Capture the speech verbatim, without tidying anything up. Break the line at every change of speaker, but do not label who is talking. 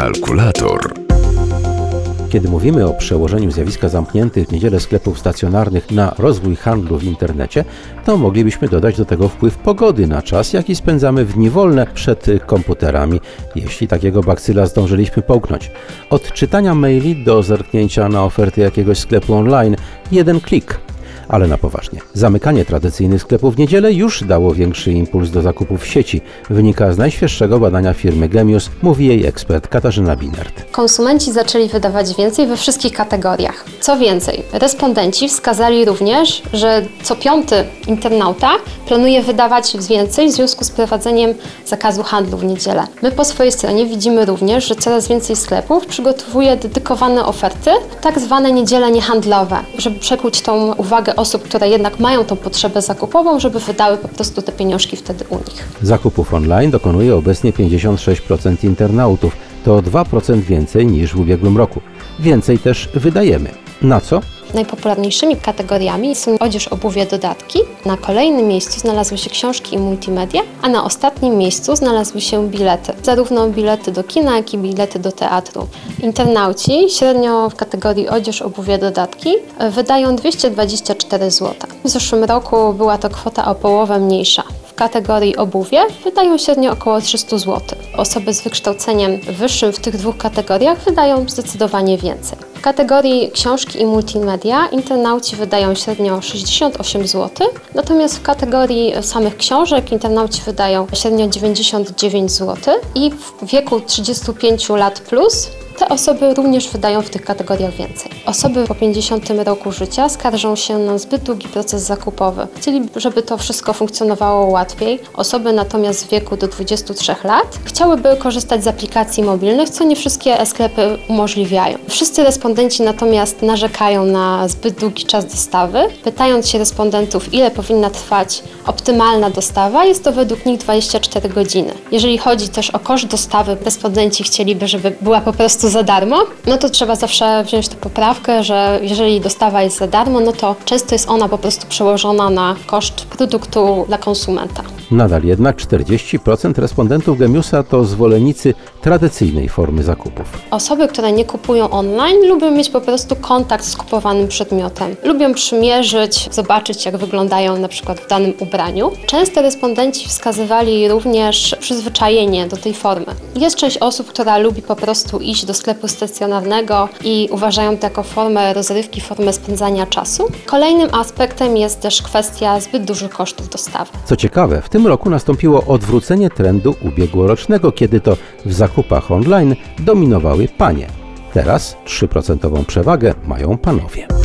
Kalkulator.
Kiedy mówimy o przełożeniu zjawiska zamkniętych w niedzielę sklepów stacjonarnych na rozwój handlu w internecie, to moglibyśmy dodać do tego wpływ pogody na czas, jaki spędzamy w dni wolne przed komputerami, jeśli takiego bakcyla zdążyliśmy połknąć. Od czytania maili do zerknięcia na oferty jakiegoś sklepu online, jeden klik. Ale na poważnie. Zamykanie tradycyjnych sklepów w niedzielę już dało większy impuls do zakupów w sieci. Wynika z najświeższego badania firmy Gemius, mówi jej ekspert Katarzyna Binert.
Konsumenci zaczęli wydawać więcej we wszystkich kategoriach. Co więcej, respondenci wskazali również, że co piąty internauta planuje wydawać więcej w związku z wprowadzeniem zakazu handlu w niedzielę. My po swojej stronie widzimy również, że coraz więcej sklepów przygotowuje dedykowane oferty, tak zwane niedziele niehandlowe, żeby przekuć tą uwagę osób, które jednak mają tą potrzebę zakupową, żeby wydały po prostu te pieniążki wtedy u nich.
Zakupów online dokonuje obecnie pięćdziesiąt sześć procent internautów. To o dwa procent więcej niż w ubiegłym roku. Więcej też wydajemy. Na co?
Najpopularniejszymi kategoriami są odzież, obuwie, dodatki. Na kolejnym miejscu znalazły się książki i multimedia, a na ostatnim miejscu znalazły się bilety. Zarówno bilety do kina, jak i bilety do teatru. Internauci średnio w kategorii odzież, obuwie, dodatki wydają dwieście dwadzieścia cztery złote. W zeszłym roku była to kwota o połowę mniejsza. W kategorii obuwie wydają średnio około trzysta złotych. Osoby z wykształceniem wyższym w tych dwóch kategoriach wydają zdecydowanie więcej. W kategorii książki i multimedia internauci wydają średnio sześćdziesiąt osiem złotych, natomiast w kategorii samych książek internauci wydają średnio dziewięćdziesiąt dziewięć złotych i w wieku trzydziestu pięciu lat plus te osoby również wydają w tych kategoriach więcej. Osoby po pięćdziesiątym roku życia skarżą się na zbyt długi proces zakupowy. Chcieliby, żeby to wszystko funkcjonowało łatwiej. Osoby natomiast w wieku do dwudziestu trzech lat chciałyby korzystać z aplikacji mobilnych, co nie wszystkie sklepy umożliwiają. Wszyscy respondenci natomiast narzekają na zbyt długi czas dostawy. Pytając się respondentów, ile powinna trwać optymalna dostawa, jest to według nich dwadzieścia cztery godziny. Jeżeli chodzi też o koszt dostawy, respondenci chcieliby, żeby była po prostu za darmo, no to trzeba zawsze wziąć tę poprawkę, że jeżeli dostawa jest za darmo, no to często jest ona po prostu przełożona na koszt produktu dla konsumenta.
Nadal jednak czterdzieści procent respondentów Gemiusa to zwolennicy tradycyjnej formy zakupów.
Osoby, które nie kupują online, lubią mieć po prostu kontakt z kupowanym przedmiotem. Lubią przymierzyć, zobaczyć, jak wyglądają na przykład w danym ubraniu. Często respondenci wskazywali również przyzwyczajenie do tej formy. Jest część osób, która lubi po prostu iść do sklepu stacjonarnego i uważają to jako formę rozrywki, formę spędzania czasu. Kolejnym aspektem jest też kwestia zbyt dużych kosztów dostawy.
Co ciekawe, w tym roku nastąpiło odwrócenie trendu ubiegłorocznego, kiedy to w zakupach online dominowały panie. Teraz trzy procent przewagę mają panowie.